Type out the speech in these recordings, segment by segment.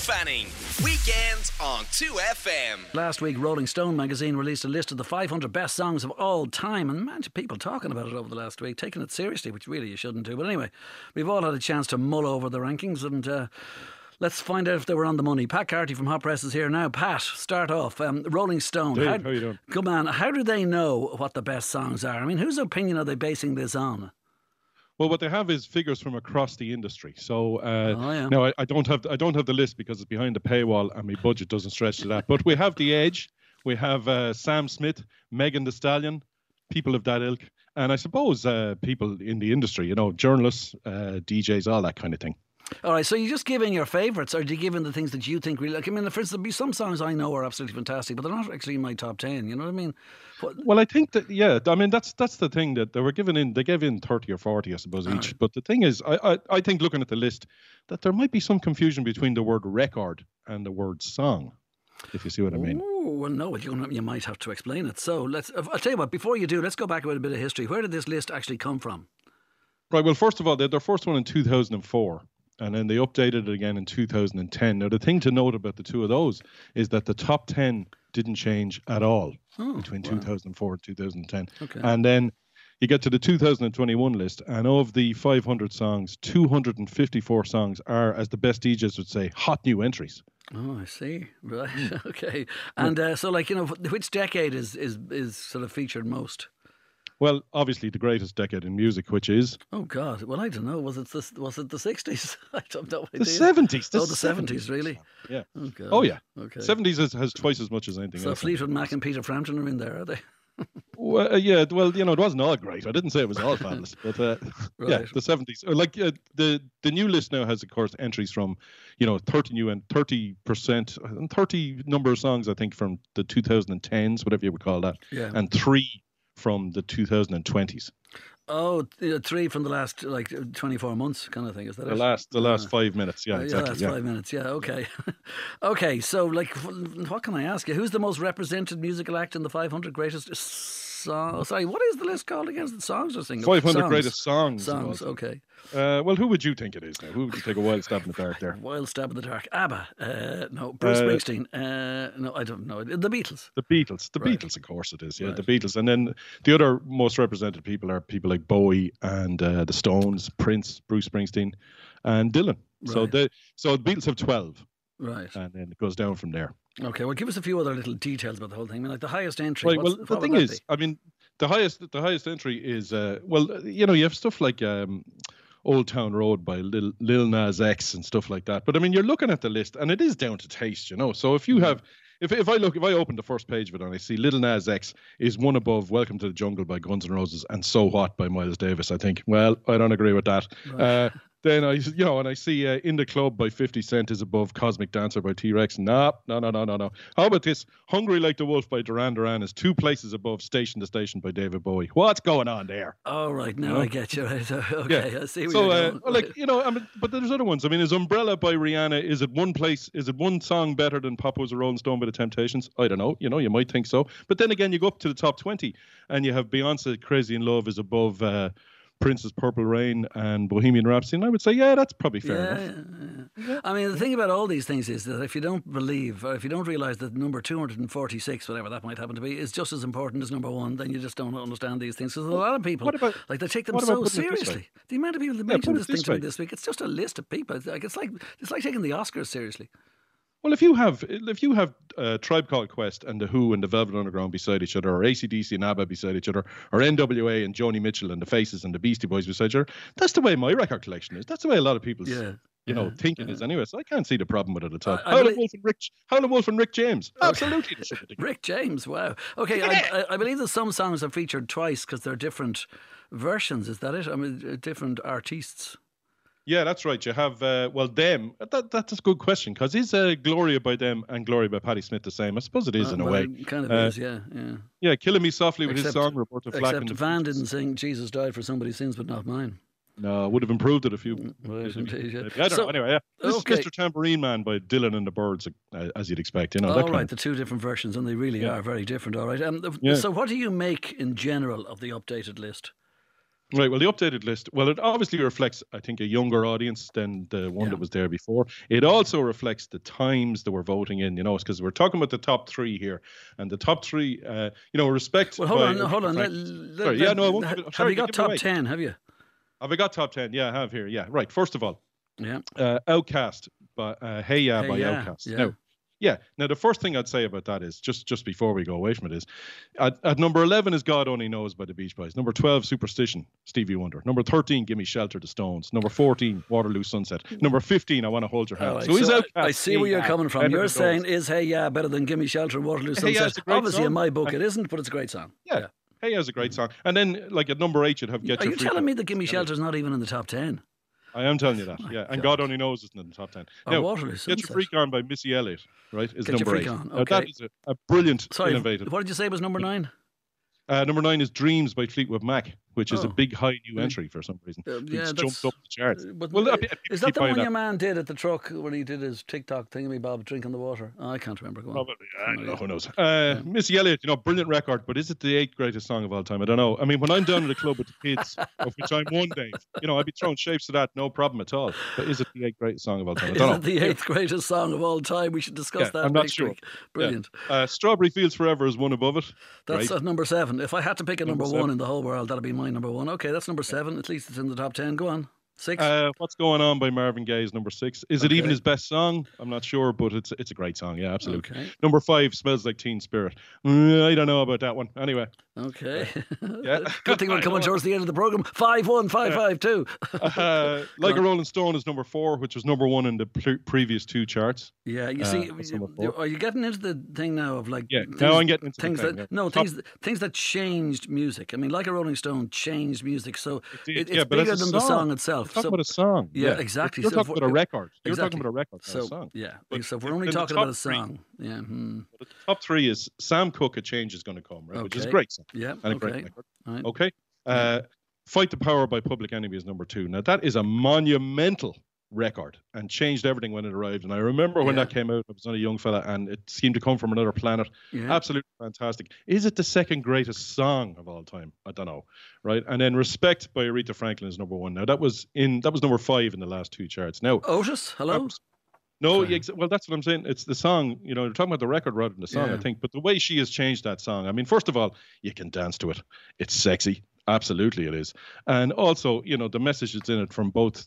Fanning. Weekends on 2FM. Last week, Rolling Stone magazine released a list of the 500 best songs of all time, and man, people talking about it over the last week, taking it seriously, which really you shouldn't do. But anyway, we've all had a chance to mull over the rankings, and let's find out if they were on the money. Pat Carty from Hot Press is here now. Pat, start off. Rolling Stone. Dave, how you doing? Come on, how do they know what the best songs are? I mean, whose opinion are they basing this on? Well, what they have is figures from across the industry. So yeah. no, I don't have the list because it's behind the paywall and my budget doesn't stretch to that. But we have The Edge, we have Sam Smith, Megan Thee Stallion, people of that ilk, and I suppose people in the industry, you know, journalists, DJs, all that kind of thing. All right, so you just give in your favourites, or do you give in the things that you think really like? I mean, for instance, there'll be some songs I know are absolutely fantastic, but they're not actually in my top 10. You know what I mean? Well, I think that, yeah, I mean, that's the thing that they gave in 30 or 40, I suppose, each. Right. But the thing is, I think looking at the list, that there might be some confusion between the word record and the word song, if you see what I mean. Oh, well, no, you might have to explain it. So I'll tell you what, before you do, let's go back with a bit of history. Where did this list actually come from? Right, well, first of all, they had their first one in 2004. And then they updated it again in 2010. Now, the thing to note about the two of those is that the top 10 didn't change at all between 2004 and 2010. Okay. And then you get to the 2021 list, and of the 500 songs, 254 songs are, as the best DJs would say, hot new entries. Oh, I see. Right. Okay. And so, like, you know, which decade is sort of featured most? Well, obviously the greatest decade in music, which is... Oh, God. Well, I don't know. Was it the 60s? I don't know. The 70s. The 70s, really? Yeah. Oh, God. Oh, yeah. Okay. 70s has twice as much as anything else. So Fleetwood Mac and Peter Frampton are in there, are they? Well, yeah, well, you know, it wasn't all great. I didn't say it was all fabulous, but Right. yeah, the 70s. Like the new list now has, of course, entries from, you know, 30 new and 30% and 30 number of songs, I think, from the 2010s, whatever you would call that, Yeah. and 3 from the 2020s. Oh, 3 from the last, like, 24 months kind of thing, is that The it? last 5 minutes, yeah, exactly. Last Yeah. 5 minutes, yeah, okay. Okay, so, like, what can I ask you? Who's the most represented musical act in the 500 greatest songs? Sorry, what is the list called again? Is it songs or singles? 500 greatest songs. Songs, okay. Well, who would you think it is now? Who would you take a wild stab in the dark there? Wild stab in the dark. ABBA. No. Bruce Springsteen. No, I don't know. The Beatles. The Beatles. The Right. Beatles, of course it is. Yeah, Right. the Beatles. And then the other most represented people are people like Bowie and the Stones, Prince, Bruce Springsteen, and Dylan. So Right. the Beatles have 12, Right. and then it goes down from there. Okay, well, give us a few other little details about the whole thing. I mean, like the highest entry. Right. Well, the thing is, I mean, the highest entry is well, you know, you have stuff like Old Town Road by Lil Nas X and stuff like that. But I mean, you're looking at the list, and it is down to taste, you know. So if you have, if I open the first page of it and I see Lil Nas X is one above Welcome to the Jungle by Guns N' Roses and So What by Miles Davis, I think, well, I don't agree with that. Right. Then I see In the Club by 50 Cent is above Cosmic Dancer by T-Rex. No. How about this? Hungry Like the Wolf by Duran Duran is 2 places above Station to Station by David Bowie. What's going on there? Oh, right. Now I get you. Right. Okay, I see where So, you're going. like, you know, I mean, but there's other ones. I mean, is Umbrella by Rihanna, is it one song better than Papa Was a Rolling Stone by The Temptations? I don't know. You know, you might think so. But then again, you go up to the top 20 and you have Beyonce, Crazy in Love is above Prince's Purple Rain and Bohemian Rhapsody. And I would say, yeah, that's probably fair enough. Yeah. I mean, the thing about all these things is that if you don't believe, or if you don't realise that number 246, whatever that might happen to be, is just as important as number 1, then you just don't understand these things. Because a lot of people, like, they take them so seriously. The amount of people that mention this thing to me this week, it's just a list of people. It's like taking the Oscars seriously. Well, if you have Tribe Called Quest and The Who and the Velvet Underground beside each other, or AC/DC and ABBA beside each other, or NWA and Joni Mitchell and the Faces and the Beastie Boys beside each other, that's the way my record collection is. That's the way a lot of people's thinking is anyway. So I can't see the problem with it at all. Howlin' Wolf and Rick James. Absolutely. Rick James, wow. Okay, I believe that some songs are featured twice because they're different versions. Is that it? I mean, different artists. Yeah, that's right. You have, them. That's a good question, because is Gloria by them and Gloria by Patti Smith the same? I suppose it is in a way. It kind of is, yeah. Yeah, Killing Me Softly with his song, Roberta Flack. Except Van didn't sing Jesus Died for Somebody's Sins but Not Mine. No, would have improved it a few. Right, indeed, yeah. I don't know. Anyway, yeah. This is Okay. Mr. Tambourine Man by Dylan and the Birds, as you'd expect. You know, All right, the two different versions, and they really are very different. All right. So, what do you make in general of the updated list? Right. Well, the updated list, well, it obviously reflects, I think, a younger audience than the one that was there before. It also reflects the times that we're voting in, because we're talking about the top three here. And the top three, respect. Well, hold on. Sorry, I won't. Have you got top 10? Have you? Have I got top 10? Yeah, I have here. Yeah, right. First of all, yeah, Outcast, by Hey Ya by Outcast. Yeah. Now, the first thing I'd say about that is, just before we go away from it, is at number 11 is God Only Knows by the Beach Boys. Number 12, Superstition, Stevie Wonder. Number 13, Gimme Shelter, the Stones. Number 14, Waterloo Sunset. Number 15, I Want to Hold Your Hand. So I see where you're coming from. You're saying, is Hey Ya better than Gimme Shelter and Waterloo Sunset? Obviously, in my book, it isn't, but it's a great song. Yeah. Hey Ya's a great song. And then, like, at number 8, you'd have Get Your Freak On. Are you telling me that Gimme Shelter's not even in the top 10? I am telling you that, And God Only Knows isn't in the top 10. Now, Waterloo Get Your Freak On by Missy Elliott, right, is Get number 8. Okay. Now, that is a brilliant, innovative. What did you say was number 9? Number 9 is Dreams by Fleetwood Mac, which is a big high new entry for some reason. It's jumped up the charts. Is that the one your man did at the truck when he did his TikTok thingamabob, drinking the water? I can't remember. Go on. Probably, who knows? Missy Elliott, brilliant record, but is it the 8th greatest song of all time? I don't know. I mean, when I'm down at the club with the kids, of which I'm one day, I'd be throwing shapes to that, no problem at all. But is it the 8th greatest song of all time? I don't know. Is it the 8th greatest song of all time? We should discuss that. I'm not sure. Brilliant. Strawberry Fields Forever is one above it. That's at number 7. If I had to pick a number 1 in the whole world, that'd be my number 1. Okay, that's number 7. At least it's in the top 10. Go on. 6. What's Going On by Marvin Gaye is number 6. Is it even his best song? I'm not sure, but it's a great song. Yeah, absolutely. Okay. Number 5, Smells Like Teen Spirit. I don't know about that one. Anyway. Okay. Good thing we're coming towards the end of the program. 5-1, 5-5-2. Like a Rolling Stone is number 4, which was number 1 in the previous 2 charts. Yeah, you see, are you getting into the thing now of like? Yeah, now I'm getting into things things that changed music. I mean, Like a Rolling Stone changed music, so it's bigger than the song itself. Talking about a song. Yeah, exactly. You're talking about a record. You're talking about a record, not a song. Yeah, so if we're only talking about a song, the top 3 is Sam Cooke, A Change Is Going to Come, right? Which is a great song. Yeah, and a great record. Right. Okay. Fight the Power by Public Enemy is number 2. Now, that is a monumental record and changed everything when it arrived. And I remember when that came out, I was only a young fella, and it seemed to come from another planet. Yeah. Absolutely fantastic. Is it the second greatest song of all time? I don't know. Right. And then Respect by Aretha Franklin is number 1. Now, that was number 5 in the last 2 charts. Now, Otis, hello? No, well, that's what I'm saying. It's the song, you're talking about the record rather than the song, I think. But the way she has changed that song, I mean, first of all, you can dance to it. It's sexy. Absolutely it is. And also, the message that's in it from both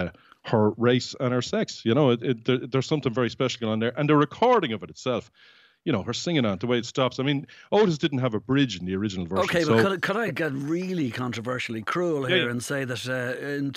her race and her sex, there's something very special on there. And the recording of it itself, her singing on it, the way it stops. I mean, Otis didn't have a bridge in the original version. Okay, but could I get really controversially cruel here and say that in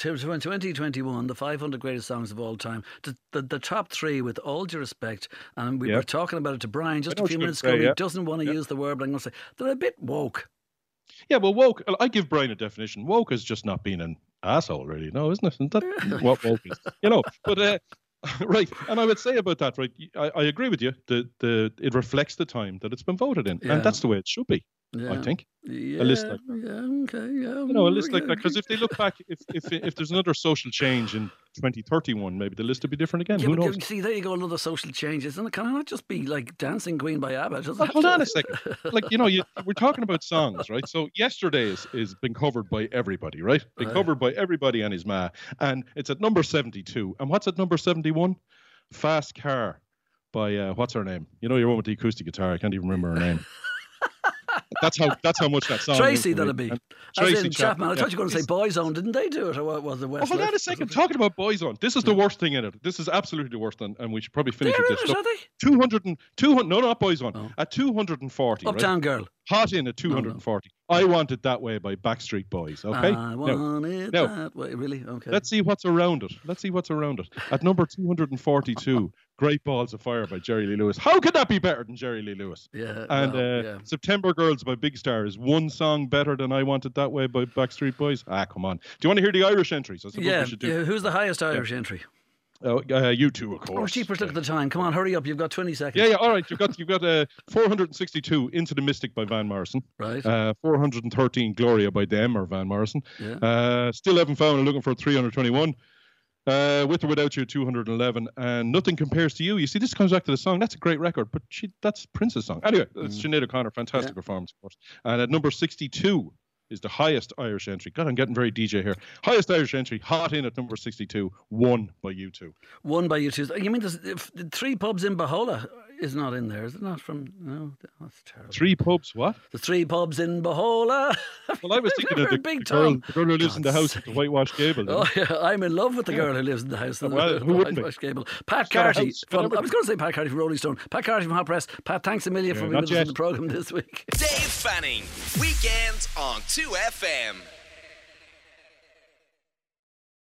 2021, the 500 greatest songs of all time, the top 3, with all due respect, and we were talking about it to Brian just a few minutes ago, he doesn't want to use the word, but I'm going to say, they're a bit woke. Yeah, well, woke, I give Brian a definition. Woke is just not being an asshole, really, no, isn't it? Isn't that what woke is? But... right, and I would say about that, right? I agree with you. It reflects the time that it's been voted in, and that's the way it should be. I think a list like that. A list like that, because if they look back, if there's another social change in 2031, maybe the list will be different again. Who knows? See, there you go, another social change. Isn't it? Can it not just be like Dancing Queen by ABBA? Hold on a second. Like, we're talking about songs, right? So Yesterday is been covered by everybody, right? Been covered by everybody and his ma, and it's at number 72. And what's at number 71? Fast Car by what's her name? Your one with the acoustic guitar. I can't even remember her name. That's how much that song. Tracy, that'll be. Tracy Chapman. I thought you were going to say Boyzone. Didn't they do it, or what was the West? Hold on a second. Talking about Boyzone, this is the worst thing in it. This is absolutely the worst, and we should probably finish with this. 200, no, not Boyzone. Oh. At 240. Uptown Girl. Hot in at 240. No. I Want It That Way by Backstreet Boys. Okay. I want it that way. Really? Okay. Let's see what's around it. At number 242. Great Balls of Fire by Jerry Lee Lewis. How could that be better than Jerry Lee Lewis? Yeah. And September Girls by Big Star is one song better than I Want It That Way by Backstreet Boys. Come on. Do you want to hear the Irish entries? I suppose we should do. Who's the highest Irish entry? You two, of course. Cheapers, look at the time. Come on, hurry up. You've got 20 seconds. Yeah. All right. You've got 462 Into the Mystic by Van Morrison. Right. 413 Gloria by Them or Van Morrison. Yeah. Still Haven't Found, looking for 321. With or Without You, 211, and Nothing Compares to You. You see, this comes back to the song. That's a great record, but that's Prince's song. Anyway, it's Sinead O'Connor, fantastic performance, of course. And at number 62, is the highest Irish entry. God, I'm getting very DJ here. Highest Irish entry, hot in at number 62, won by U2. Won by U2. You mean the 3 pubs in Bahola is not in there? Is it not from? No, that's terrible. 3 pubs, what? The 3 pubs in Bahola. Well, I was thinking of the girl who lives in the house with the whitewashed gable. Oh, yeah, I'm in love with the girl who lives in the house with the whitewashed gable. Pat Carty from, I was going to say Pat Carty from Rolling Stone. Pat Carty from Hot Press. Pat, thanks a million for being with us on the programme this week. Dave Fanning, weekends on 2FM.